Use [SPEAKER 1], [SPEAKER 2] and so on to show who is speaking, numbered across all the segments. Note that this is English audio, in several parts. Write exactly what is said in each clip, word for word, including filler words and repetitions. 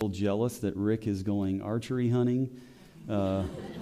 [SPEAKER 1] little jealous that Rick is going archery hunting. Uh,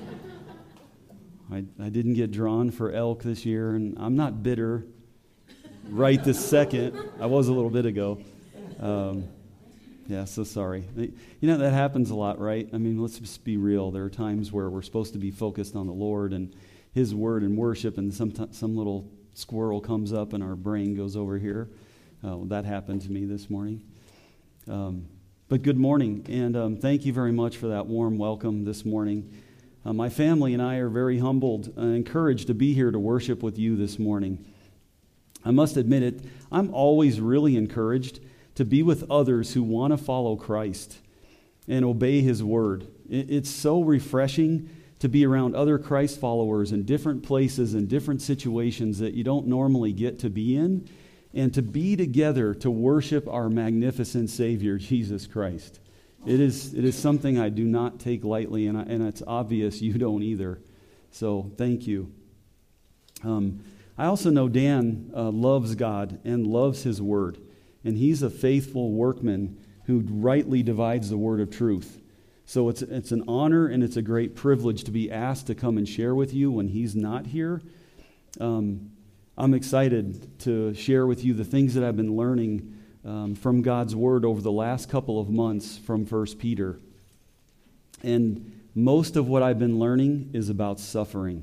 [SPEAKER 1] I, I didn't get drawn for elk this year, and I'm not bitter right this second. I was a little bit ago. Um, yeah, so sorry. You know, that happens a lot, right? I mean, let's just be real. There are times where we're supposed to be focused on the Lord and His Word and worship, and some, some little squirrel comes up and our brain goes over here. Uh, that happened to me this morning. Um, but good morning, and um, thank you very much for that warm welcome this morning. Uh, my family and I are very humbled and encouraged to be here to worship with you this morning. I must admit it, I'm always really encouraged to be with others who want to follow Christ and obey His Word. It, it's so refreshing to be around other Christ followers in different places and different situations that you don't normally get to be in, and to be together to worship our magnificent Savior, Jesus Christ. It is it is something I do not take lightly, and, I, and it's obvious you don't either. So thank you. Um, I also know Dan uh, loves God and loves His Word, and he's a faithful workman who rightly divides the Word of truth. So it's it's an honor and it's a great privilege to be asked to come and share with you when he's not here. Um, I'm excited to share with you the things that I've been learning Um, from God's Word over the last couple of months from First Peter. And most of what I've been learning is about suffering.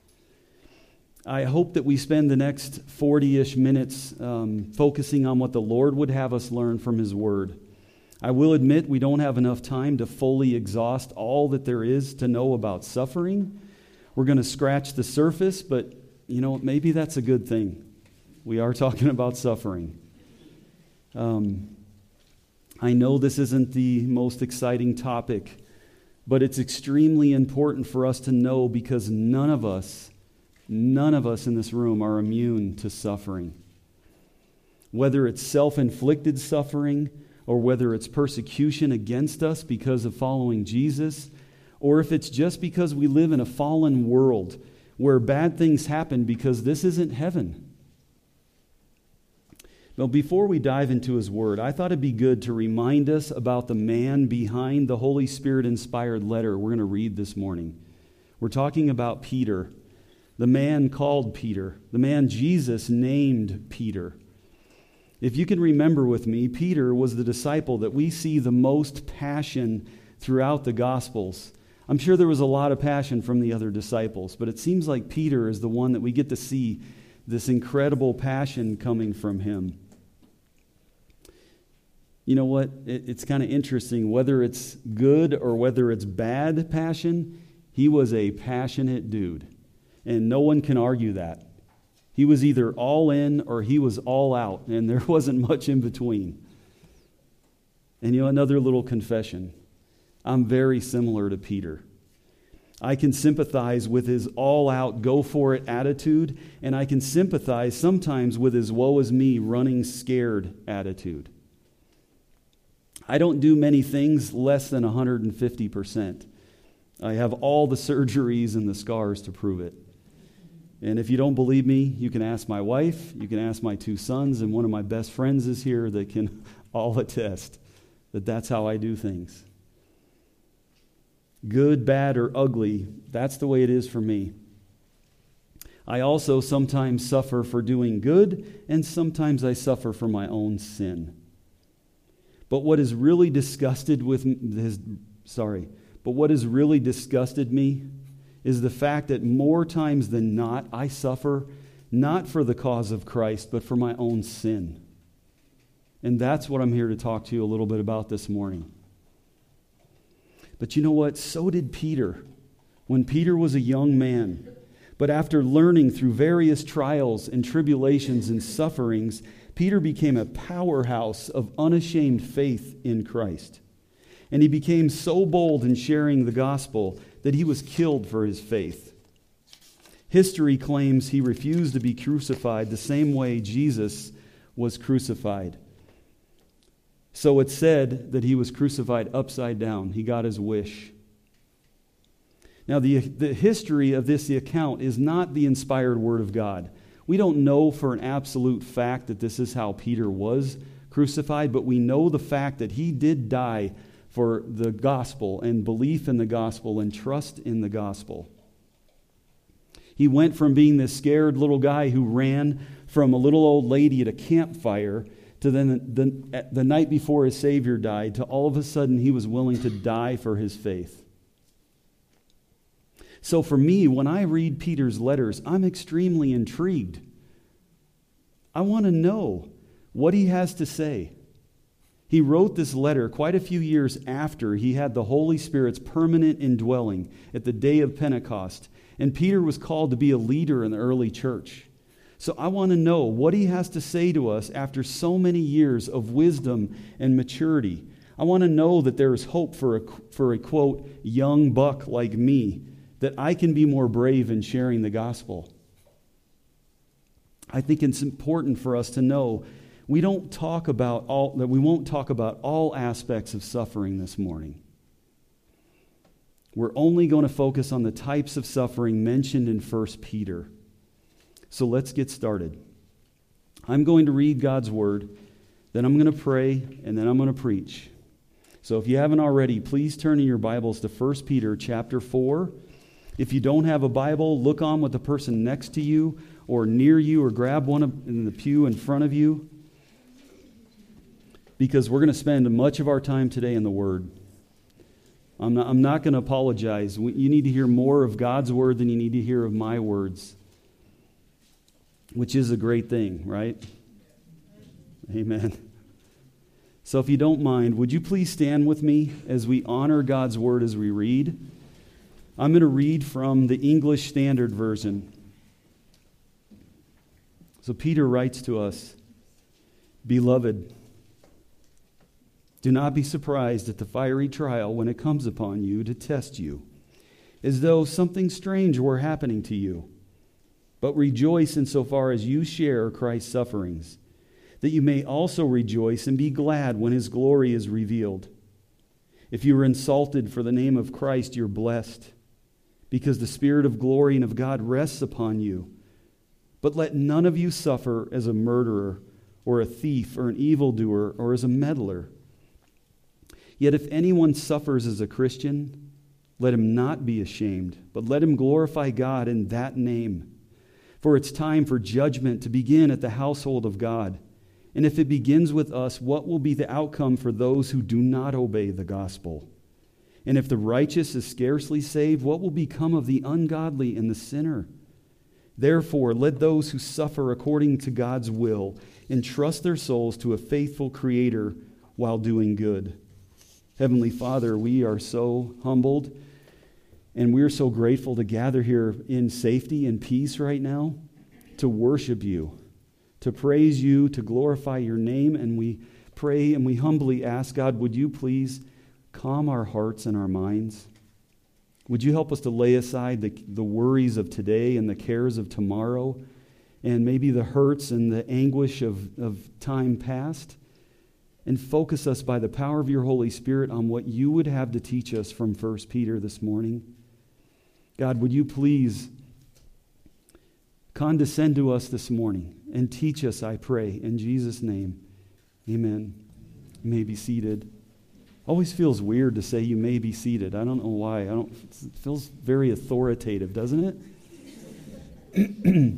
[SPEAKER 1] I hope that we spend the next forty-ish minutes um, focusing on what the Lord would have us learn from His Word. I will admit we don't have enough time to fully exhaust all that there is to know about suffering. We're going to scratch the surface, but you know, maybe that's a good thing. We are talking about suffering. Um, I know this isn't the most exciting topic, but it's extremely important for us to know because none of us, none of us in this room are immune to suffering. Whether it's self-inflicted suffering or whether it's persecution against us because of following Jesus, or if it's just because we live in a fallen world where bad things happen because this isn't heaven. Well, before we dive into His Word, I thought it'd be good to remind us about the man behind the Holy Spirit-inspired letter we're going to read this morning. We're talking about Peter, the man called Peter, the man Jesus named Peter. If you can remember with me, Peter was the disciple that we see the most passion throughout the Gospels. I'm sure there was a lot of passion from the other disciples, but it seems like Peter is the one that we get to see this incredible passion coming from him. You know what? It, it's kind of interesting. Whether it's good or whether it's bad passion, he was a passionate dude. And no one can argue that. He was either all in or he was all out, and there wasn't much in between. And you know, another little confession. I'm very similar to Peter. I can sympathize with his all-out, go-for-it attitude, and I can sympathize sometimes with his woe-is-me, running scared attitude. I don't do many things less than one hundred fifty percent. I have all the surgeries and the scars to prove it. And if you don't believe me, you can ask my wife, you can ask my two sons, and one of my best friends is here that can all attest that that's how I do things. Good, bad, or ugly, that's the way it is for me. I also sometimes suffer for doing good, and sometimes I suffer for my own sin. But what has really disgusted with his, sorry, but what has really disgusted me is the fact that more times than not, I suffer not for the cause of Christ, but for my own sin. And that's what I'm here to talk to you a little bit about this morning. But you know what? So did Peter when Peter was a young man. But after learning through various trials and tribulations and sufferings, Peter became a powerhouse of unashamed faith in Christ. And he became so bold in sharing the gospel that he was killed for his faith. History claims he refused to be crucified the same way Jesus was crucified. So it's said that he was crucified upside down. He got his wish. Now, the, the history of this account is not the inspired Word of God. We don't know for an absolute fact that this is how Peter was crucified, but we know the fact that he did die for the gospel and belief in the gospel and trust in the gospel. He went from being this scared little guy who ran from a little old lady at a campfire to then the, the night before his Savior died, to all of a sudden he was willing to die for his faith. So for me, when I read Peter's letters, I'm extremely intrigued. I want to know what he has to say. He wrote this letter quite a few years after he had the Holy Spirit's permanent indwelling at the day of Pentecost. And Peter was called to be a leader in the early church. So I want to know what he has to say to us after so many years of wisdom and maturity. I want to know that there is hope for a, for a, quote, young buck like me, that I can be more brave in sharing the gospel. I think it's important for us to know we don't talk about all, that we won't talk about all aspects of suffering this morning. We're only going to focus on the types of suffering mentioned in First Peter. So let's get started. I'm going to read God's word, then I'm going to pray, and then I'm going to preach. So if you haven't already, please turn in your Bibles to First Peter chapter four. If you don't have a Bible, look on with the person next to you or near you, or grab one in the pew in front of you, because we're going to spend much of our time today in the Word. I'm not, I'm not going to apologize. You need to hear more of God's Word than you need to hear of my words, which is a great thing, right? Amen. So if you don't mind, would you please stand with me as we honor God's Word as we read? I'm going to read from the English Standard Version. So Peter writes to us, "Beloved, do not be surprised at the fiery trial when it comes upon you to test you, as though something strange were happening to you. But rejoice insofar as you share Christ's sufferings, that you may also rejoice and be glad when his glory is revealed. If you are insulted for the name of Christ, you're blessed, because the Spirit of glory and of God rests upon you. But let none of you suffer as a murderer, or a thief, or an evildoer, or as a meddler. Yet if anyone suffers as a Christian, let him not be ashamed, but let him glorify God in that name. For it's time for judgment to begin at the household of God. And if it begins with us, what will be the outcome for those who do not obey the gospel? And if the righteous is scarcely saved, what will become of the ungodly and the sinner? Therefore, let those who suffer according to God's will entrust their souls to a faithful Creator while doing good." Heavenly Father, we are so humbled and we are so grateful to gather here in safety and peace right now to worship you, to praise you, to glorify your name. And we pray and we humbly ask, God, would you please calm our hearts and our minds? Would you help us to lay aside the, the worries of today and the cares of tomorrow, and maybe the hurts and the anguish of, of time past, and focus us by the power of your Holy Spirit on what you would have to teach us from First Peter this morning. God, would you please condescend to us this morning and teach us, I pray, in Jesus' name. Amen. You may be seated. Always feels weird to say you may be seated. I don't know why. I don't. It feels very authoritative, doesn't it?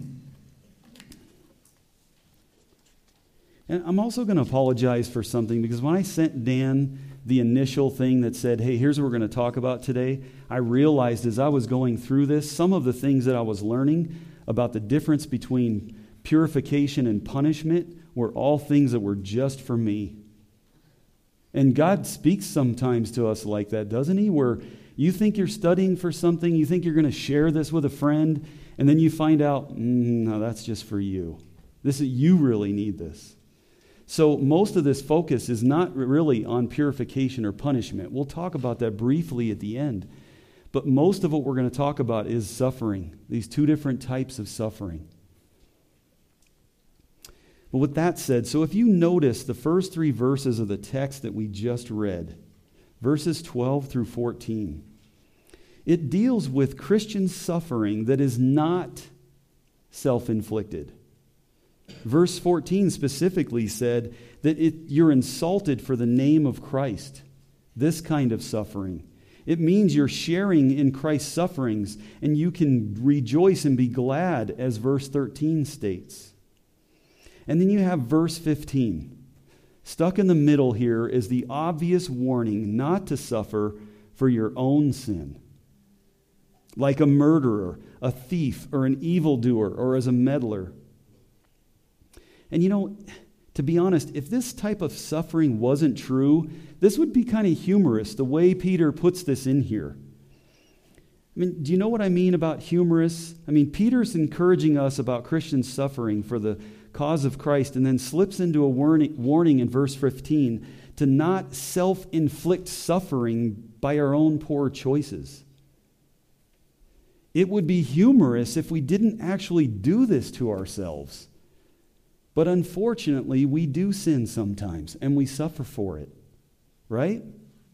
[SPEAKER 1] And I'm also going to apologize for something, because when I sent Dan the initial thing that said, hey, here's what we're going to talk about today, I realized as I was going through this, some of the things that I was learning about the difference between purification and punishment were all things that were just for me. And God speaks sometimes to us like that, doesn't he? Where you think you're studying for something, you think you're going to share this with a friend, and then you find out, mm, no, that's just for you. This is, you really need this. So most of this focus is not really on purification or punishment. We'll talk about that briefly at the end. But most of what we're going to talk about is suffering, these two different types of suffering. But with that said, so if you notice the first three verses of the text that we just read, verses twelve through fourteen, it deals with Christian suffering that is not self-inflicted. Verse fourteen specifically said that it, you're insulted for the name of Christ. this kind of suffering. It means you're sharing in Christ's sufferings, and you can rejoice and be glad, as verse thirteen states. And then you have verse fifteen. Stuck in the middle here is the obvious warning not to suffer for your own sin, like a murderer, a thief, or an evildoer, or as a meddler. And you know, to be honest, if this type of suffering wasn't true, this would be kind of humorous, the way Peter puts this in here. I mean, do you know what I mean about humorous? I mean, Peter's encouraging us about Christian suffering for the cause of Christ, and then slips into a warning, warning in verse fifteen to not self-inflict suffering by our own poor choices. It would be humorous if we didn't actually do this to ourselves. But unfortunately, we do sin sometimes, and we suffer for it. Right?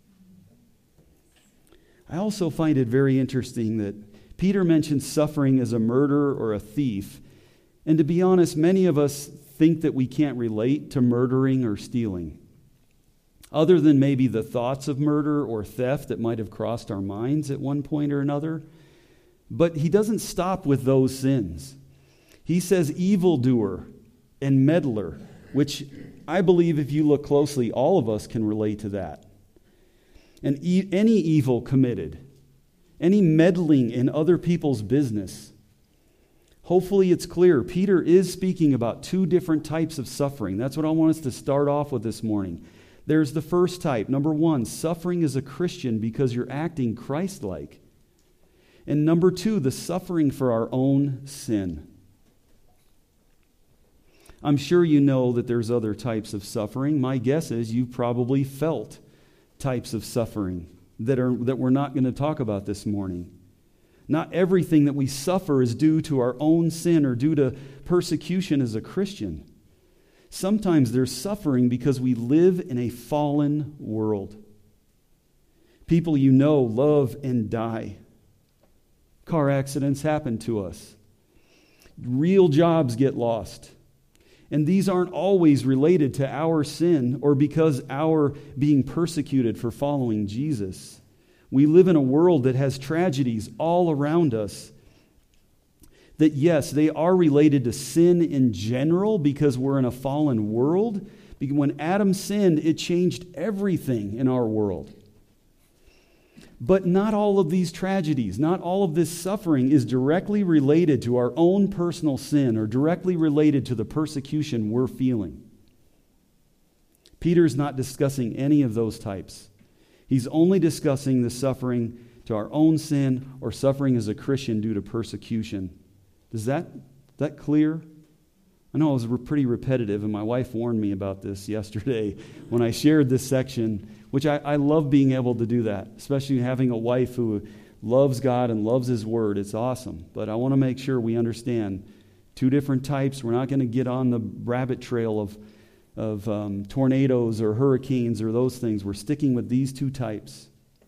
[SPEAKER 1] I also find it very interesting that Peter mentions suffering as a murderer or a thief. And to be honest, many of us think that we can't relate to murdering or stealing, other than maybe the thoughts of murder or theft that might have crossed our minds at one point or another. But he doesn't stop with those sins. He says evildoer and meddler, which I believe if you look closely, all of us can relate to that. And e- any evil committed, any meddling in other people's business. Hopefully it's clear. Peter is speaking about two different types of suffering. That's what I want us to start off with this morning. There's the first type. Number one, suffering as a Christian because you're acting Christ-like. And number two, the suffering for our own sin. I'm sure you know that there's other types of suffering. My guess is you've probably felt types of suffering that are that we're not going to talk about this morning. Not everything that we suffer is due to our own sin or due to persecution as a Christian. Sometimes there's suffering because we live in a fallen world. People you know love and die. Car accidents happen to us. Real jobs get lost. And these aren't always related to our sin or because our being persecuted for following Jesus. We live in a world that has tragedies all around us. That yes, they are related to sin in general because we're in a fallen world. Because when Adam sinned, it changed everything in our world. But not all of these tragedies, not all of this suffering is directly related to our own personal sin or directly related to the persecution we're feeling. Peter's not discussing any of those types. He's only discussing the suffering to our own sin or suffering as a Christian due to persecution. Is that, that clear? I know it was pretty repetitive, and my wife warned me about this yesterday when I shared this section, which I, I love being able to do that, especially having a wife who loves God and loves His Word. It's awesome. But I want to make sure we understand two different types. We're not going to get on the rabbit trail of of um, tornadoes or hurricanes or those things. We're sticking with these two types.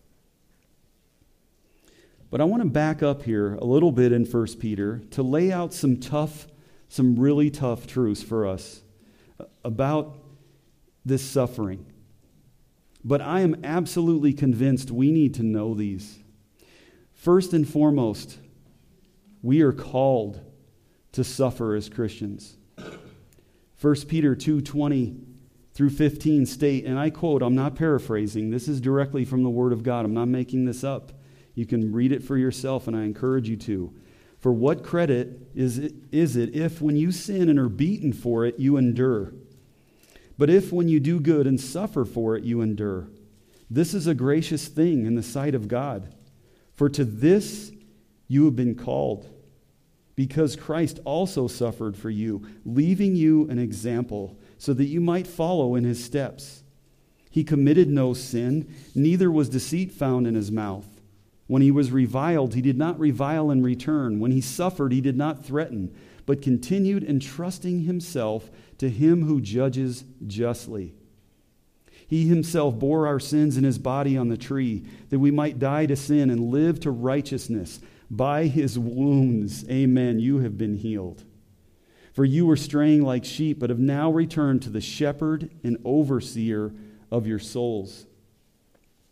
[SPEAKER 1] But I want to back up here a little bit in First Peter to lay out some tough, some really tough truths for us about this suffering. But I am absolutely convinced we need to know these. First and foremost, we are called to suffer as Christians. First Peter two twenty through fifteen state, and I quote, I'm not paraphrasing, this is directly from the Word of God. I'm not making this up. You can read it for yourself, and I encourage you to. For what credit is it, is it if when you sin and are beaten for it, you endure? But if when you do good and suffer for it, you endure? This is a gracious thing in the sight of God. For to this you have been called, because Christ also suffered for you, leaving you an example, so that you might follow in His steps. He committed no sin, neither was deceit found in His mouth. When He was reviled, He did not revile in return. When He suffered, He did not threaten, but continued entrusting Himself to Him who judges justly. He Himself bore our sins in His body on the tree, that we might die to sin and live to righteousness. By His wounds, amen, you have been healed. For you were straying like sheep, but have now returned to the shepherd and overseer of your souls.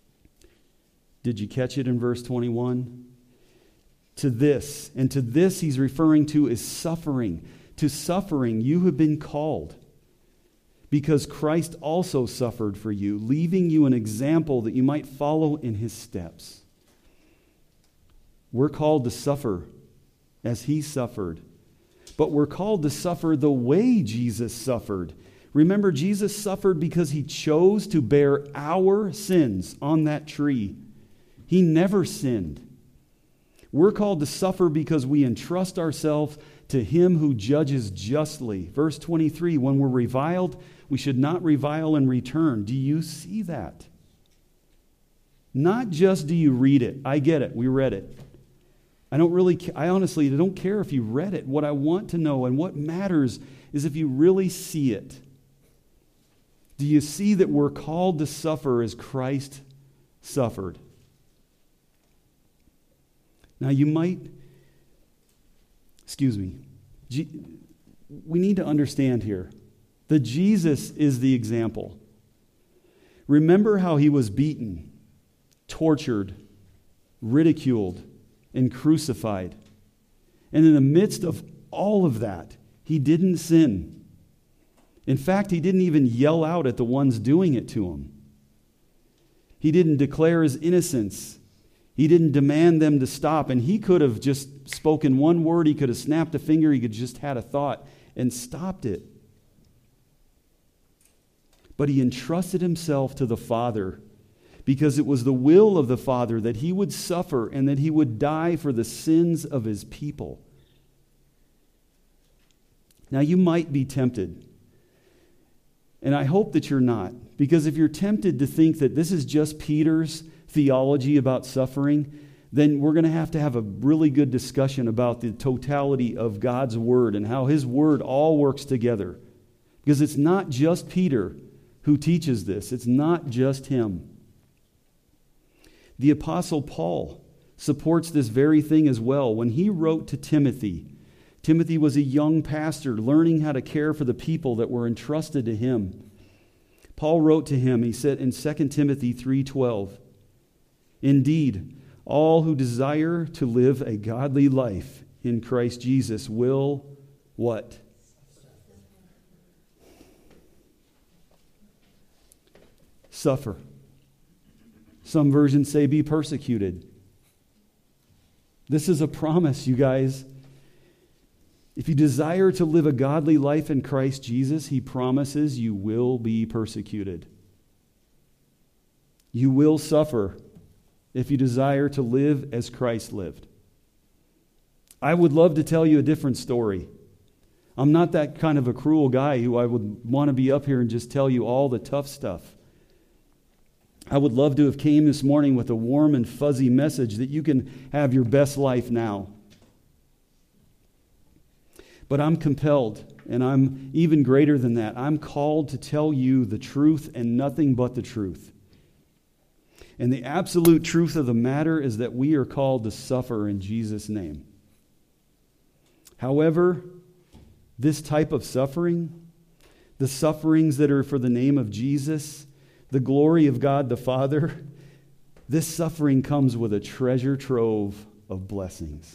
[SPEAKER 1] Did you catch it in verse twenty-one? To this, and to this he's referring to is suffering. To suffering you have been called, because Christ also suffered for you, leaving you an example that you might follow in his steps. We're called to suffer as he suffered, but we're called to suffer the way Jesus suffered. Remember, Jesus suffered because he chose to bear our sins on that tree. He never sinned. We're called to suffer because we entrust ourselves to him who judges justly. Verse twenty-three, when we're reviled, we should not revile in return. Do you see that? Not just do you read it. I get it. We read it. I don't really, I honestly don't care if you read it. What I want to know and what matters is if you really see it. Do you see that we're called to suffer as Christ suffered? Now you might, excuse me, G- we need to understand here that Jesus is the example. Remember how he was beaten, tortured, ridiculed, and crucified. And in the midst of all of that, he didn't sin. In fact, he didn't even yell out at the ones doing it to him. He didn't declare his innocence. He didn't demand them to stop, and he could have just spoken one word, he could have snapped a finger, he could have just had a thought and stopped it. But he entrusted himself to the Father because it was the will of the Father that he would suffer and that he would die for the sins of his people. Now you might be tempted, and I hope that you're not, because if you're tempted to think that this is just Peter's theology about suffering, then we're going to have to have a really good discussion about the totality of God's Word and how his Word all works together. Because it's not just Peter who teaches this. It's not just him. The Apostle Paul supports this very thing as well. When he wrote to Timothy, Timothy was a young pastor learning how to care for the people that were entrusted to him. Paul wrote to him, he said in Second Timothy three twelve, indeed, all who desire to live a godly life in Christ Jesus will, what? Suffer. Some versions say be persecuted. This is a promise, you guys. If you desire to live a godly life in Christ Jesus, he promises you will be persecuted. You will suffer if you desire to live as Christ lived. I would love to tell you a different story. I'm not that kind of a cruel guy who I would want to be up here and just tell you all the tough stuff. I would love to have came this morning with a warm and fuzzy message that you can have your best life now. But I'm compelled, and I'm even greater than that. I'm called to tell you the truth and nothing but the truth. And the absolute truth of the matter is that we are called to suffer in Jesus' name. However, this type of suffering, the sufferings that are for the name of Jesus, the glory of God the Father, this suffering comes with a treasure trove of blessings.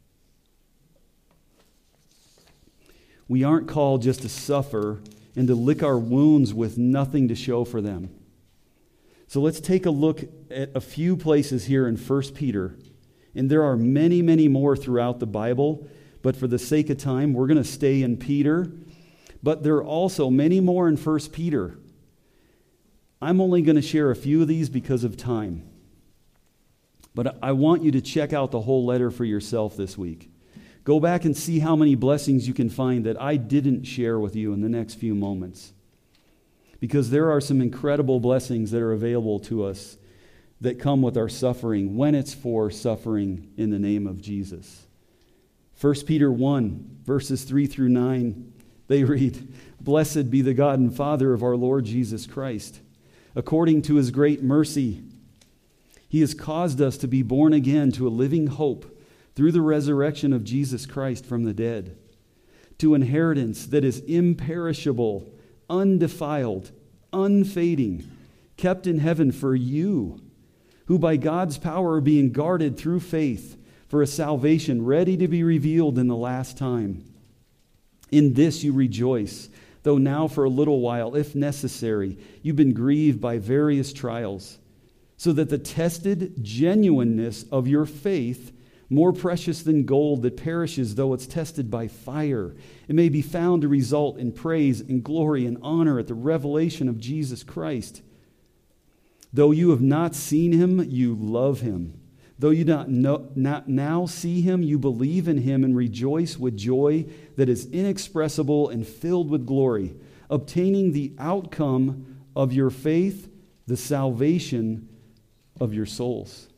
[SPEAKER 1] We aren't called just to suffer and to lick our wounds with nothing to show for them. So let's take a look at a few places here in First Peter. And there are many, many more throughout the Bible. But for the sake of time, we're going to stay in Peter. But there are also many more in First Peter. I'm only going to share a few of these because of time. But I want you to check out the whole letter for yourself this week. Go back and see how many blessings you can find that I didn't share with you in the next few moments. Because there are some incredible blessings that are available to us that come with our suffering when it's for suffering in the name of Jesus. First Peter one, verses three through nine, they read, "Blessed be the God and Father of our Lord Jesus Christ. According to his great mercy, he has caused us to be born again to a living hope through the resurrection of Jesus Christ from the dead, to inheritance that is imperishable, undefiled, unfading, kept in heaven for you, who by God's power are being guarded through faith for a salvation ready to be revealed in the last time. In this you rejoice, though now for a little while, if necessary, you've been grieved by various trials, so that the tested genuineness of your faith, more precious than gold that perishes though it's tested by fire, it may be found to result in praise and glory and honor at the revelation of Jesus Christ. Though you have not seen him, you love him. Though you not, know, not now see him, you believe in him and rejoice with joy that is inexpressible and filled with glory, obtaining the outcome of your faith, the salvation of your souls.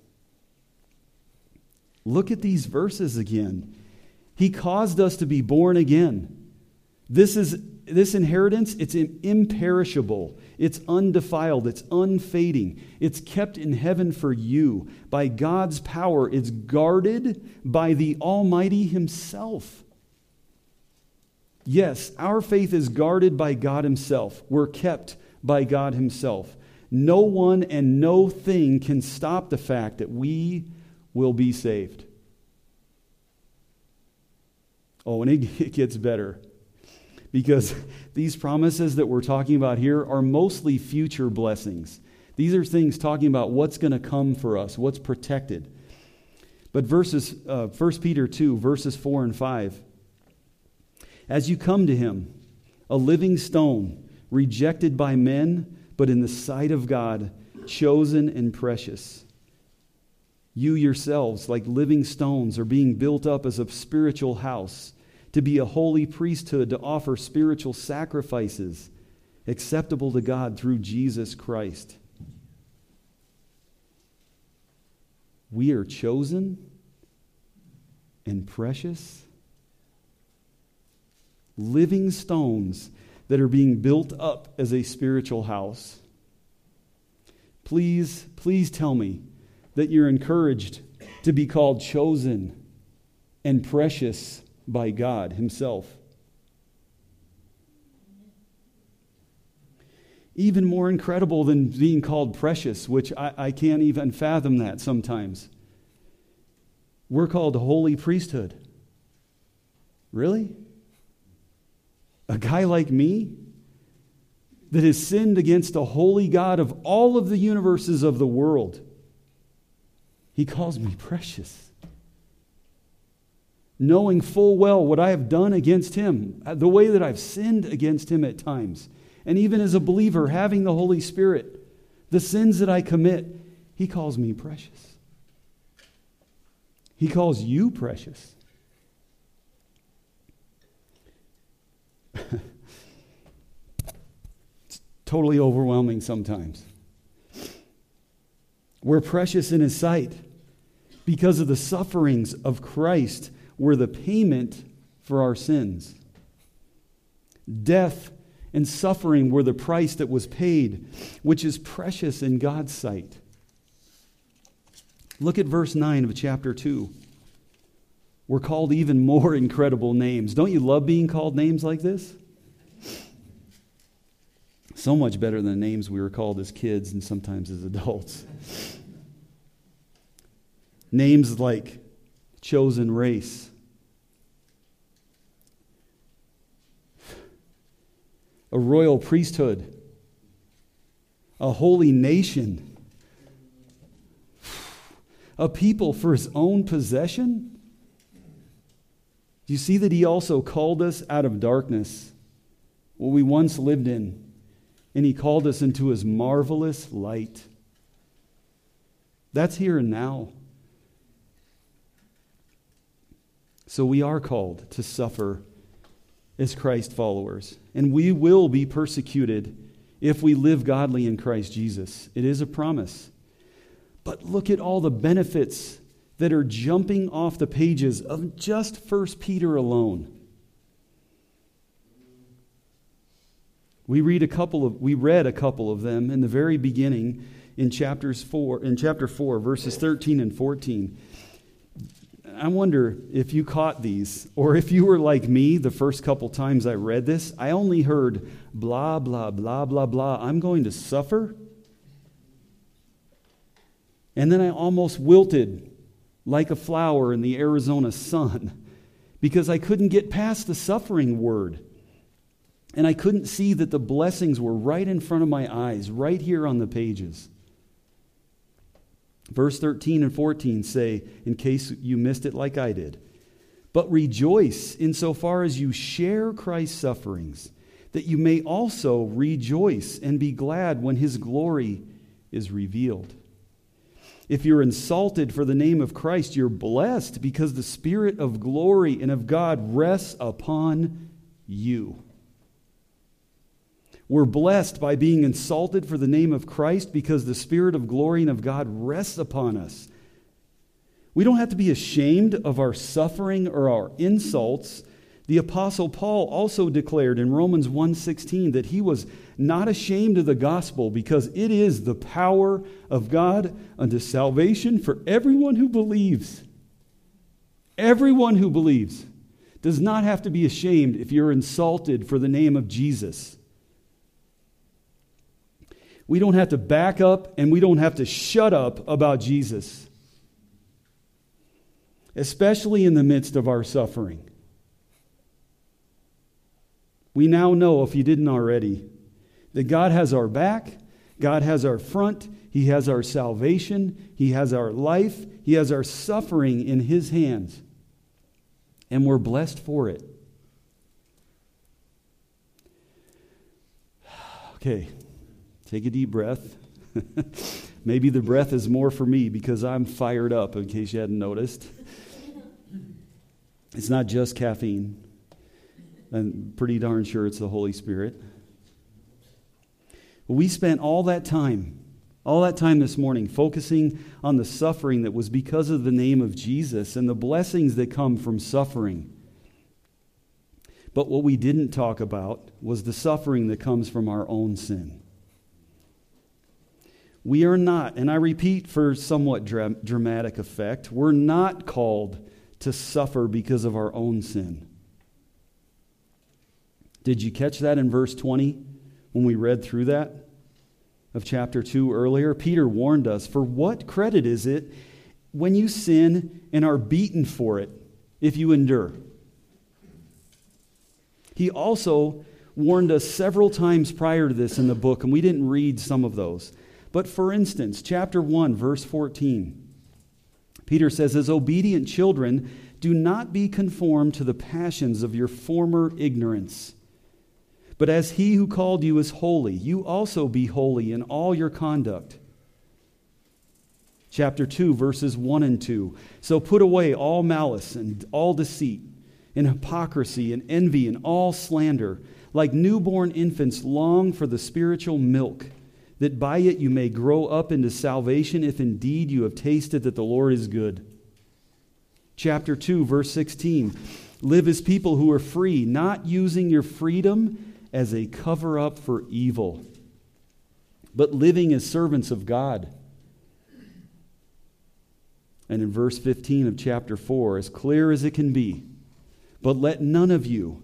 [SPEAKER 1] Look at these verses again. He caused us to be born again. This is this inheritance, it's imperishable. It's undefiled. It's unfading. It's kept in heaven for you. By God's power, it's guarded by the Almighty himself. Yes, our faith is guarded by God himself. We're kept by God himself. No one and no thing can stop the fact that we will be saved. Oh, and it, it gets better. Because these promises that we're talking about here are mostly future blessings. These are things talking about what's going to come for us, what's protected. But verses, uh, First Peter two, verses four and five. As you come to him, a living stone, rejected by men, but in the sight of God, chosen and precious. You yourselves, like living stones, are being built up as a spiritual house, to be a holy priesthood, to offer spiritual sacrifices acceptable to God through Jesus Christ. We are chosen and precious, living stones that are being built up as a spiritual house. Please, please tell me that you're encouraged to be called chosen and precious by God himself. Even more incredible than being called precious, which I, I can't even fathom that sometimes. We're called holy priesthood. Really? A guy like me that has sinned against a holy God of all of the universes of the world, he calls me precious. Knowing full well what I have done against him, the way that I've sinned against him at times. And even as a believer, having the Holy Spirit, the sins that I commit, he calls me precious. He calls you precious. It's totally overwhelming sometimes. We're precious in his sight because of the sufferings of Christ were the payment for our sins. Death and suffering were the price that was paid, which is precious in God's sight. Look at verse nine of chapter two. We're called even more incredible names. Don't you love being called names like this? So much better than the names we were called as kids and sometimes as adults. Names like chosen race, a royal priesthood, a holy nation, a people for his own possession. Do you see that he also called us out of darkness, what we once lived in, and he called us into his marvelous light? That's here and now. So we are called to suffer as Christ followers. And we will be persecuted if we live godly in Christ Jesus. It is a promise. But look at all the benefits that are jumping off the pages of just First Peter alone. We read a couple of we read a couple of them in the very beginning in chapters four in chapter four, verses thirteen and fourteen. I wonder if you caught these, or if you were like me the first couple times I read this, I only heard blah, blah, blah, blah, blah. I'm going to suffer. And then I almost wilted like a flower in the Arizona sun because I couldn't get past the suffering word. And I couldn't see that the blessings were right in front of my eyes, right here on the pages. Verse thirteen and fourteen say, in case you missed it like I did, but rejoice insofar as you share Christ's sufferings, that you may also rejoice and be glad when his glory is revealed. If you're insulted for the name of Christ, you're blessed because the Spirit of glory and of God rests upon you. We're blessed by being insulted for the name of Christ because the Spirit of glory and of God rests upon us. We don't have to be ashamed of our suffering or our insults. The Apostle Paul also declared in Romans one sixteen that he was not ashamed of the gospel because it is the power of God unto salvation for everyone who believes. Everyone who believes does not have to be ashamed if you're insulted for the name of Jesus. We don't have to back up and we don't have to shut up about Jesus, especially in the midst of our suffering. We now know, if you didn't already, that God has our back, God has our front, He has our salvation, He has our life, He has our suffering in His hands, and we're blessed for it. Okay, take a deep breath. Maybe the breath is more for me because I'm fired up, in case you hadn't noticed. It's not just caffeine. I'm pretty darn sure it's the Holy Spirit. We spent all that time, all that time this morning, focusing on the suffering that was because of the name of Jesus and the blessings that come from suffering. But what we didn't talk about was the suffering that comes from our own sin. We are not, and I repeat for somewhat dra- dramatic effect, we're not called to suffer because of our own sin. Did you catch that in verse twenty when we read through that of chapter two earlier? Peter warned us, for what credit is it when you sin and are beaten for it if you endure? He also warned us several times prior to this in the book, and we didn't read some of those. But for instance, chapter one, verse fourteen, Peter says, as obedient children, do not be conformed to the passions of your former ignorance. But as he who called you is holy, you also be holy in all your conduct. Chapter two, verses one and two. So put away all malice and all deceit, and hypocrisy and envy and all slander. Like newborn infants, long for the spiritual milk, that by it you may grow up into salvation, if indeed you have tasted that the Lord is good. Chapter two, verse sixteen. Live as people who are free, not using your freedom as a cover-up for evil, but living as servants of God. And in verse fifteen of chapter four, as clear as it can be, but let none of you,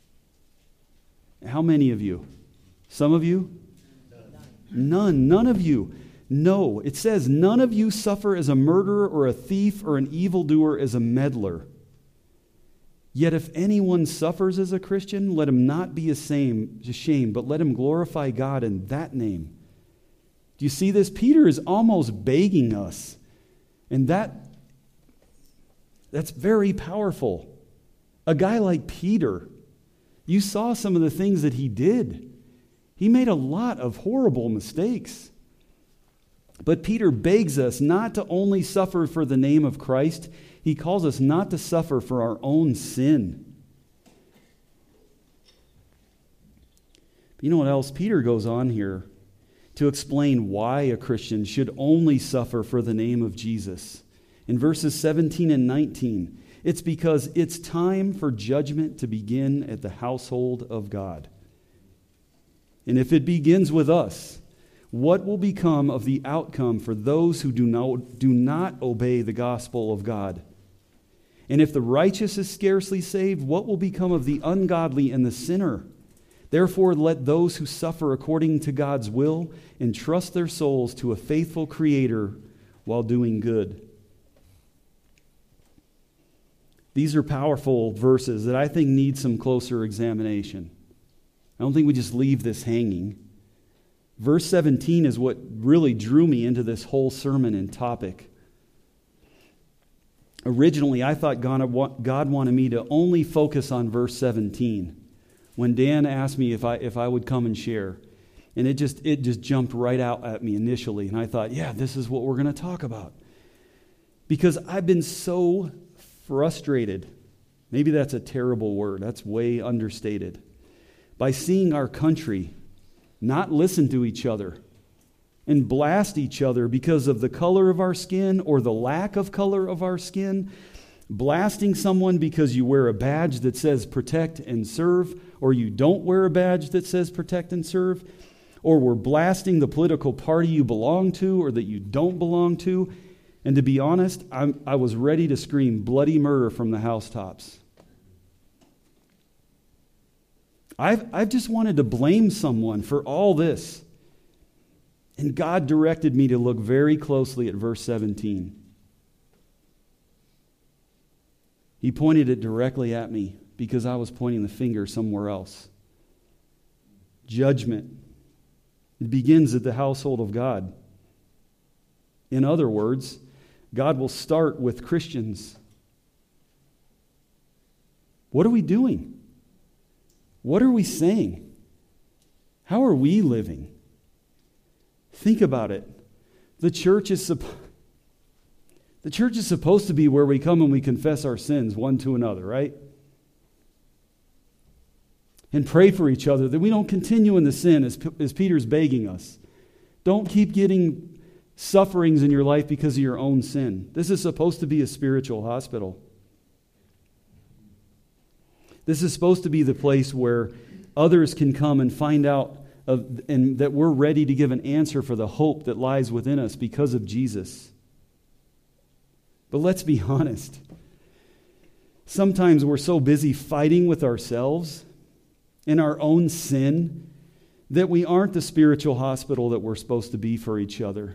[SPEAKER 1] how many of you? Some of you? None. None of you. No. It says, none of you suffer as a murderer or a thief or an evildoer as a meddler. Yet if anyone suffers as a Christian, let him not be ashamed, but let him glorify God in that name. Do you see this? Peter is almost begging us. And that that's very powerful. A guy like Peter, you saw some of the things that he did. He made a lot of horrible mistakes. But Peter begs us not to only suffer for the name of Christ, he calls us not to suffer for our own sin. You know what else? Peter goes on here to explain why a Christian should only suffer for the name of Jesus. In verses seventeen and nineteen, it's because it's time for judgment to begin at the household of God. And if it begins with us, what will become of the outcome for those who do not, do not obey the gospel of God? And if the righteous is scarcely saved, what will become of the ungodly and the sinner? Therefore, let those who suffer according to God's will entrust their souls to a faithful Creator while doing good. These are powerful verses that I think need some closer examination. I don't think we just leave this hanging. Verse seventeen is what really drew me into this whole sermon and topic. Originally, I thought God, God wanted me to only focus on verse seventeen when Dan asked me if I if I would come and share. And it just it just jumped right out at me initially. And I thought, yeah, this is what we're going to talk about. Because I've been so frustrated. Maybe that's a terrible word. That's way understated. By seeing our country not listen to each other and blast each other because of the color of our skin or the lack of color of our skin, blasting someone because you wear a badge that says protect and serve, or you don't wear a badge that says protect and serve, or we're blasting the political party you belong to or that you don't belong to. And to be honest, I'm, I was ready to scream bloody murder from the housetops. I've, I've just wanted to blame someone for all this. And God directed me to look very closely at verse seventeen. He pointed it directly at me because I was pointing the finger somewhere else. Judgment. It begins at the household of God. In other words, God will start with Christians. What are we doing? What are we saying? How are we living? Think about it. The church is supp- the church is supposed to be where we come and we confess our sins one to another, right? And pray for each other that we don't continue in the sin as, as Peter's begging us. Don't keep getting sufferings in your life because of your own sin. This is supposed to be a spiritual hospital. This is supposed to be the place where others can come and find out of, and that we're ready to give an answer for the hope that lies within us because of Jesus. But let's be honest. Sometimes we're so busy fighting with ourselves in our own sin that we aren't the spiritual hospital that we're supposed to be for each other.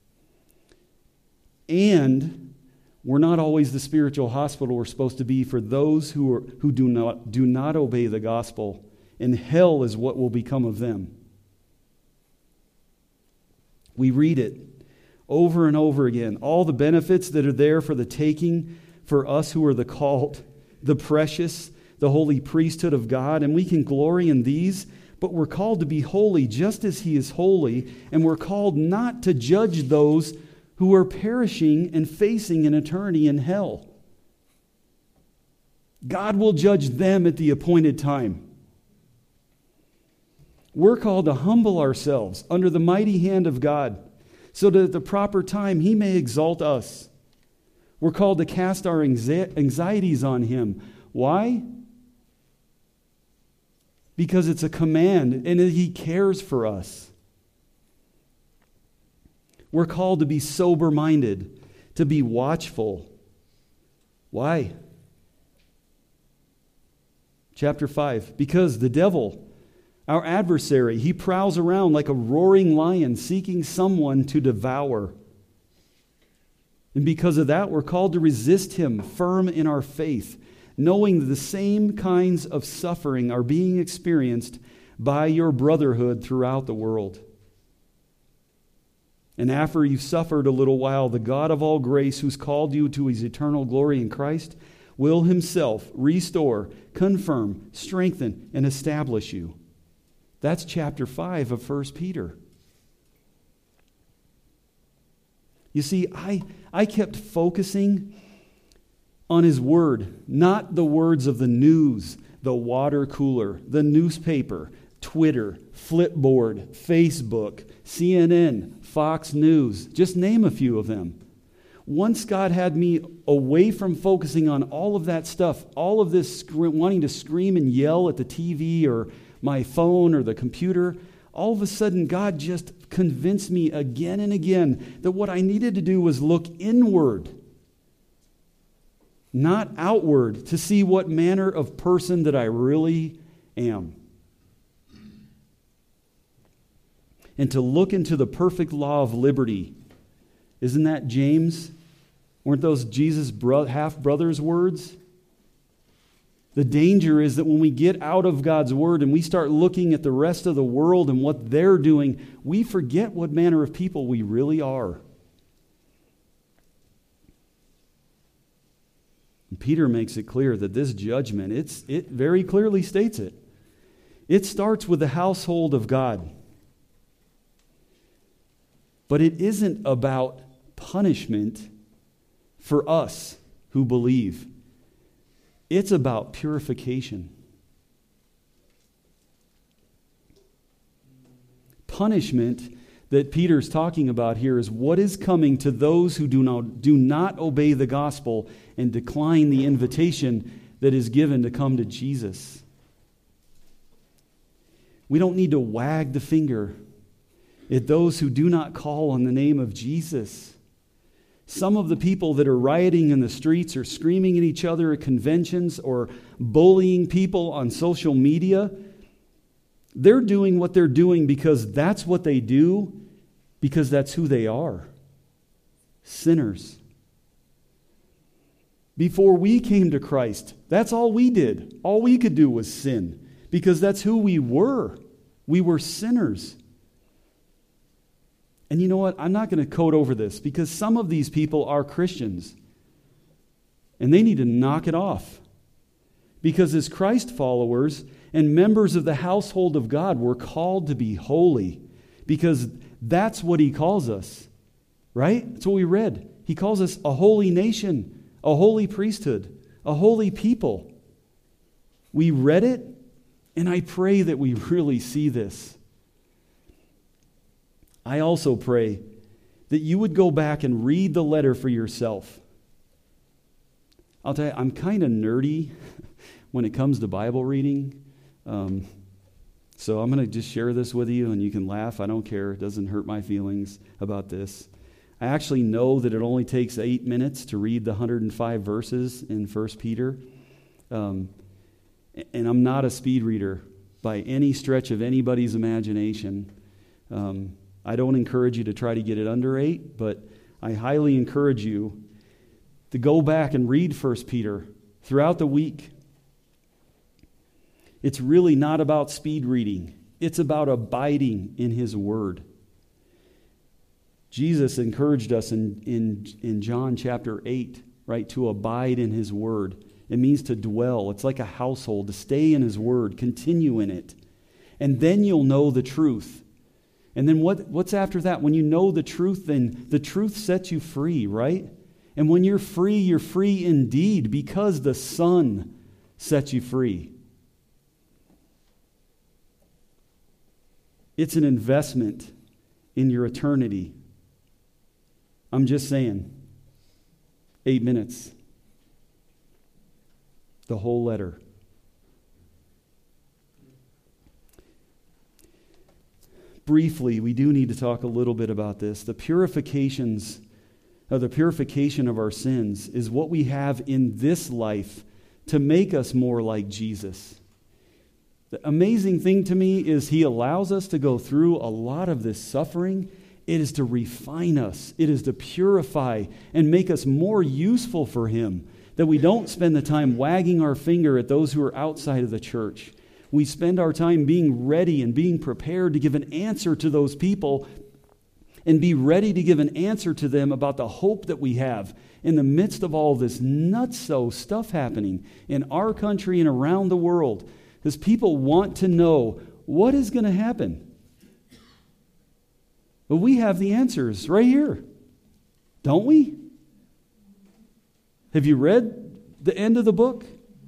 [SPEAKER 1] And we're not always the spiritual hospital we're supposed to be for those who are, who do not do not obey the gospel, and hell is what will become of them. We read it over and over again. All the benefits that are there for the taking for us who are the called, the precious, the holy priesthood of God, and we can glory in these, but we're called to be holy just as He is holy, and we're called not to judge those who are perishing and facing an eternity in hell. God will judge them at the appointed time. We're called to humble ourselves under the mighty hand of God so that at the proper time He may exalt us. We're called to cast our anxieties on Him. Why? Because it's a command and He cares for us. We're called to be sober-minded, to be watchful. Why? Chapter five, because the devil, our adversary, he prowls around like a roaring lion seeking someone to devour. And because of that, we're called to resist him firm in our faith, knowing that the same kinds of suffering are being experienced by your brotherhood throughout the world. And after you've suffered a little while, the God of all grace, who's called you to His eternal glory in Christ, will Himself restore, confirm, strengthen, and establish you. That's chapter five of First Peter. You see, I, I kept focusing on His Word, not the words of the news, the water cooler, the newspaper, Twitter, Flipboard, Facebook, C N N, Fox News, just name a few of them. Once God had me away from focusing on all of that stuff, all of this sc- wanting to scream and yell at the T V or my phone or the computer, all of a sudden God just convinced me again and again that what I needed to do was look inward, not outward, to see what manner of person that I really am. And to look into the perfect law of liberty Isn't that James? Weren't those Jesus' bro- half-brother's words? The danger is that when we get out of God's word and we start looking at the rest of the world and what they're doing, we forget what manner of people we really are. And Peter makes it clear that this judgment, it's, it very clearly states it. It starts with the household of God. But it isn't about punishment for us who believe. It's about purification. Punishment that Peter's talking about here is what is coming to those who do not, do not obey the gospel and decline the invitation that is given to come to Jesus. We don't need to wag the finger at those who do not call on the name of Jesus. Some of the people that are rioting in the streets or screaming at each other at conventions or bullying people on social media, they're doing what they're doing because that's what they do, because that's who they are. Sinners. Before we came to Christ, that's all we did. All we could do was sin, because that's who we were. We were sinners. And you know what? I'm not going to code over this because some of these people are Christians. And they need to knock it off. Because as Christ followers and members of the household of God, we're called to be holy. Because that's what he calls us. Right? That's what we read. He calls us a holy nation, a holy priesthood, a holy people. We read it, and I pray that we really see this. I also pray that you would go back and read the letter for yourself. I'll tell you, I'm kind of nerdy when it comes to Bible reading. Um, so I'm going to just share this with you, and you can laugh. I don't care. It doesn't hurt my feelings about this. I actually know that it only takes eight minutes to read the one hundred five verses in First Peter. Um, and I'm not a speed reader by any stretch of anybody's imagination. Um I don't encourage you to try to get it under eight, but I highly encourage you to go back and read First Peter throughout the week. It's really not about speed reading. It's about abiding in his word. Jesus encouraged us in, in, in John chapter eight, right, to abide in his word. It means to dwell. It's like a household, to stay in his word, continue in it. And then you'll know the truth. And then what, what's after that? When you know the truth, then the truth sets you free, right? And when you're free, you're free indeed because the Son sets you free. It's an investment in your eternity. I'm just saying. Eight minutes. The whole letter. Briefly, we do need to talk a little bit about this. The purifications, uh, the purification of our sins is what we have in this life to make us more like Jesus. The amazing thing to me is he allows us to go through a lot of this suffering. It is to refine us. It is to purify and make us more useful for him, that we don't spend the time wagging our finger at those who are outside of the church. We spend our time being ready and being prepared to give an answer to those people and be ready to give an answer to them about the hope that we have in the midst of all this nutso stuff happening in our country and around the world. Because people want to know what is going to happen. But we have the answers right here, don't we? Have you read the end of the book?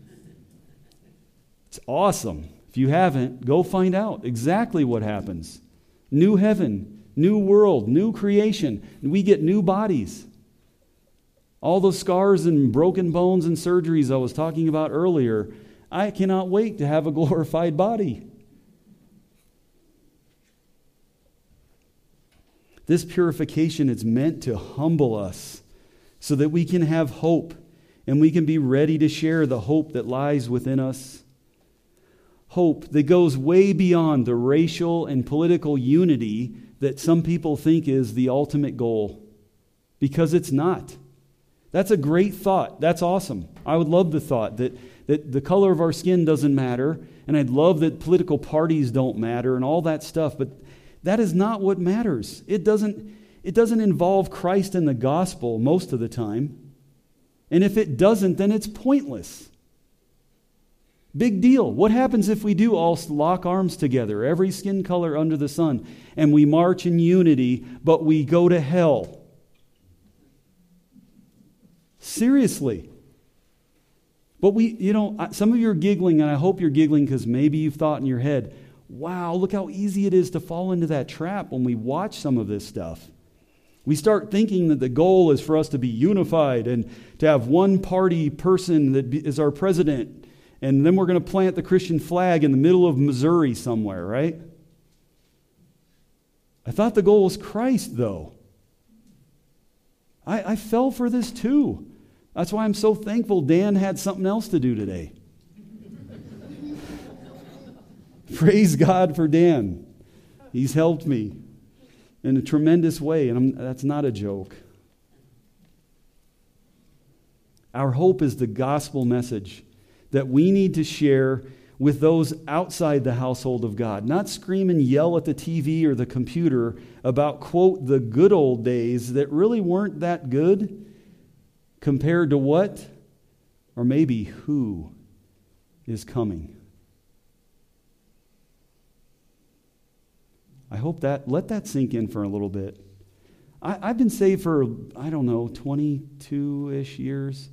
[SPEAKER 1] It's awesome. If you haven't, go find out exactly what happens. New heaven, new world, new creation. And we get new bodies. All those scars and broken bones and surgeries I was talking about earlier, I cannot wait to have a glorified body. This purification is meant to humble us so that we can have hope and we can be ready to share the hope that lies within us. Hope that goes way beyond the racial and political unity that some people think is the ultimate goal. because it's not. That's a great thought. That's awesome. I would love the thought that, that the color of our skin doesn't matter, and I'd love that political parties don't matter and all that stuff, but that is not what matters. It doesn't, it doesn't involve Christ and the gospel most of the time. And if it doesn't, then it's pointless. Big deal. What happens if we do all lock arms together, every skin color under the sun, and we march in unity, but we go to hell? Seriously. But we, you know, some of you are giggling, and I hope you're giggling because maybe you've thought in your head, wow, look how easy it is to fall into that trap when we watch some of this stuff. We start thinking that the goal is for us to be unified and to have one party person that is our president. And then we're going to plant the Christian flag in the middle of Missouri somewhere, right? I thought the goal was Christ, though. I, I fell for this too. That's why I'm so thankful Dan had something else to do today. Praise God for Dan. He's helped me in a tremendous way, and I'm, that's not a joke. Our hope is the gospel message that we need to share with those outside the household of God. Not scream and yell at the T V or the computer about, quote, the good old days that really weren't that good compared to what, or maybe who, is coming. I hope that, let that sink in for a little bit. I, I've been saved for, I don't know, twenty-two-ish years.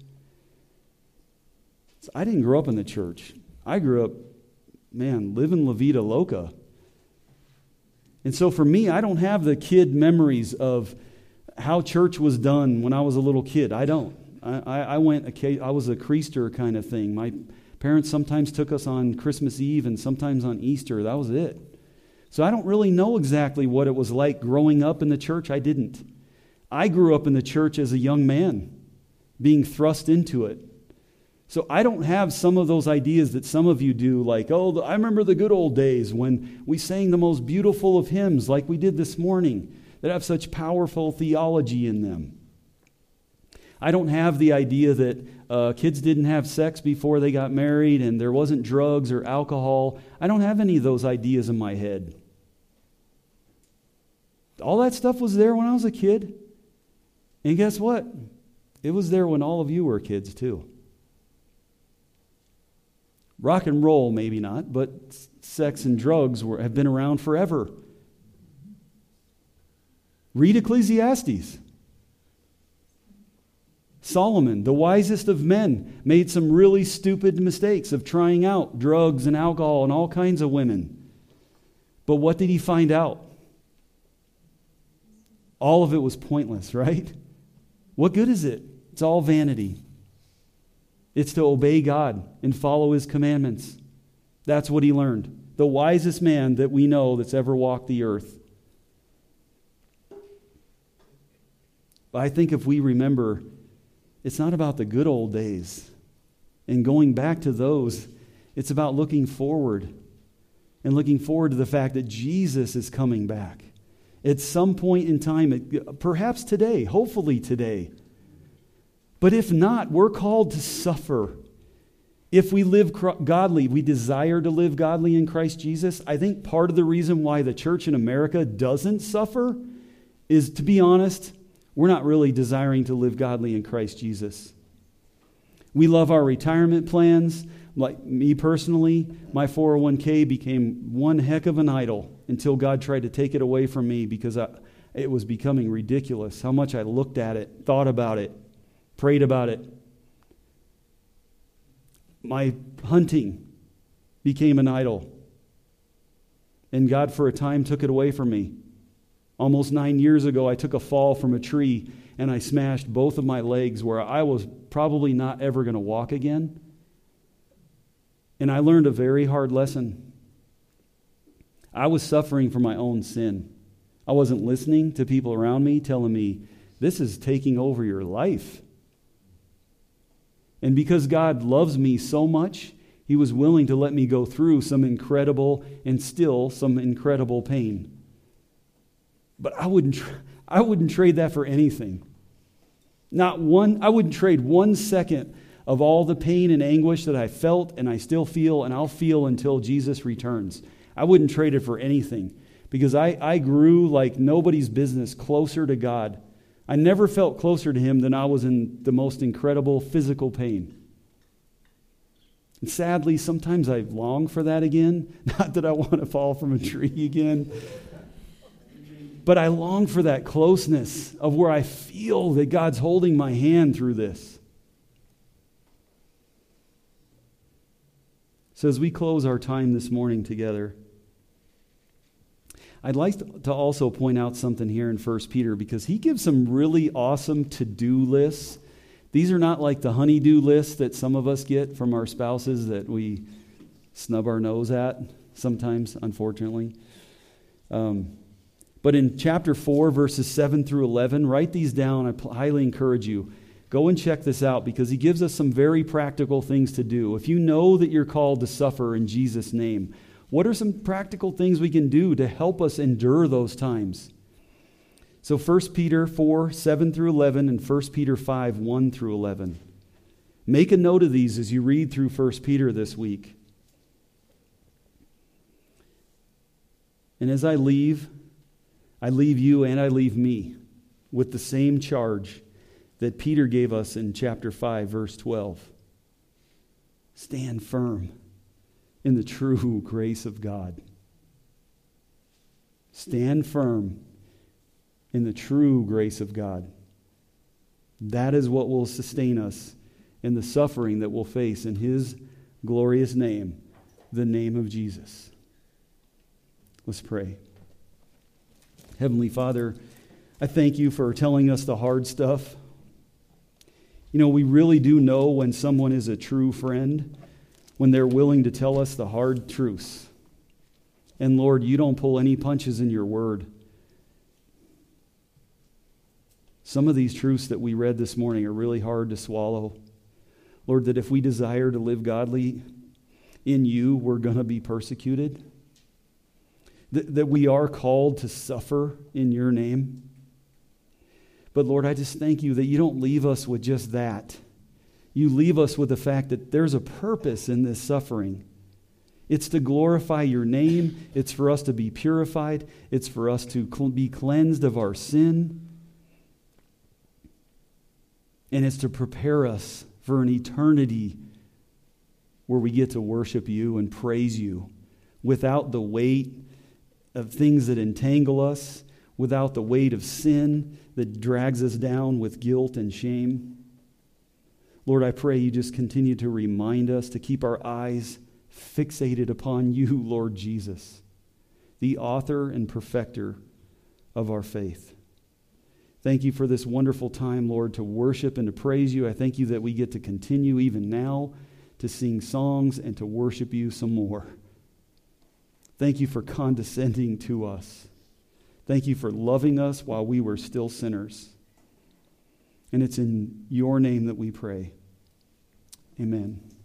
[SPEAKER 1] So I didn't grow up in the church. I grew up, man, living La Vida Loca. And so for me, I don't have the kid memories of how church was done when I was a little kid. I don't. I, I went, I was a creaster kind of thing. My parents sometimes took us on Christmas Eve and sometimes on Easter. That was it. So I don't really know exactly what it was like growing up in the church. I didn't. I grew up in the church as a young man, being thrust into it. So I don't have some of those ideas that some of you do, like, oh, I remember the good old days when we sang the most beautiful of hymns like we did this morning that have such powerful theology in them. I don't have the idea that uh, kids didn't have sex before they got married and there wasn't drugs or alcohol. I don't have any of those ideas in my head. All that stuff was there when I was a kid. And guess what? It was there when all of you were kids too. Rock and roll, maybe not, but sex and drugs were, have been around forever. Read Ecclesiastes. Solomon, the wisest of men, made some really stupid mistakes of trying out drugs and alcohol and all kinds of women. But what did he find out? All of it was pointless, right? What good is it? It's all vanity. It's to obey God and follow His commandments. That's what he learned. The wisest man that we know that's ever walked the earth. But I think if we remember, it's not about the good old days and going back to those. It's about looking forward and looking forward to the fact that Jesus is coming back. At some point in time, perhaps today, hopefully today. But if not, we're called to suffer. If we live godly, we desire to live godly in Christ Jesus. I think part of the reason why the church in America doesn't suffer is, to be honest, we're not really desiring to live godly in Christ Jesus. We love our retirement plans. Like me personally, my four oh one k became one heck of an idol until God tried to take it away from me because I, it was becoming ridiculous how much I looked at it, thought about it, prayed about it. My hunting became an idol. And God for a time took it away from me. Almost nine years ago, I took a fall from a tree and I smashed both of my legs where I was probably not ever going to walk again. And I learned a very hard lesson. I was suffering from my own sin. I wasn't listening to people around me telling me, this is taking over your life. And because God loves me so much, He was willing to let me go through some incredible and still some incredible pain. But I wouldn't, tra- I wouldn't trade that for anything. Not one, I wouldn't trade one second of all the pain and anguish that I felt and I still feel and I'll feel until Jesus returns. I wouldn't trade it for anything because I, I grew like nobody's business closer to God. I never felt closer to Him than I was in the most incredible physical pain. And sadly, sometimes I long for that again. Not that I want to fall from a tree again. But I long for that closeness of where I feel that God's holding my hand through this. So as we close our time this morning together, I'd like to also point out something here in First Peter because he gives some really awesome to-do lists. These are not like the honey-do lists that some of us get from our spouses that we snub our nose at sometimes, unfortunately. Um, but in chapter four, verses seven through eleven, write these down. I highly encourage you. Go and check this out because he gives us some very practical things to do. If you know that you're called to suffer in Jesus' name, what are some practical things we can do to help us endure those times? So First Peter four, seven through eleven, and First Peter five, one through eleven. Make a note of these as you read through First Peter this week. And as I leave, I leave you and I leave me with the same charge that Peter gave us in chapter five, verse twelve. Stand firm in the true grace of God. Stand firm in the true grace of God. That is what will sustain us in the suffering that we'll face in His glorious name, the name of Jesus. Let's pray. Heavenly Father, I thank you for telling us the hard stuff. You know, we really do know when someone is a true friend, when they're willing to tell us the hard truths. And Lord, you don't pull any punches in your word. Some of these truths that we read this morning are really hard to swallow. Lord, that if we desire to live godly in you, we're going to be persecuted. That, that we are called to suffer in your name. But Lord, I just thank you that you don't leave us with just that. You leave us with the fact that there's a purpose in this suffering. It's to glorify your name. It's for us to be purified. It's for us to cl- be cleansed of our sin. And it's to prepare us for an eternity where we get to worship you and praise you without the weight of things that entangle us, without the weight of sin that drags us down with guilt and shame. Lord, I pray you just continue to remind us to keep our eyes fixated upon you, Lord Jesus, the author and perfecter of our faith. Thank you for this wonderful time, Lord, to worship and to praise you. I thank you that we get to continue even now to sing songs and to worship you some more. Thank you for condescending to us. Thank you for loving us while we were still sinners. And it's in your name that we pray. Amen.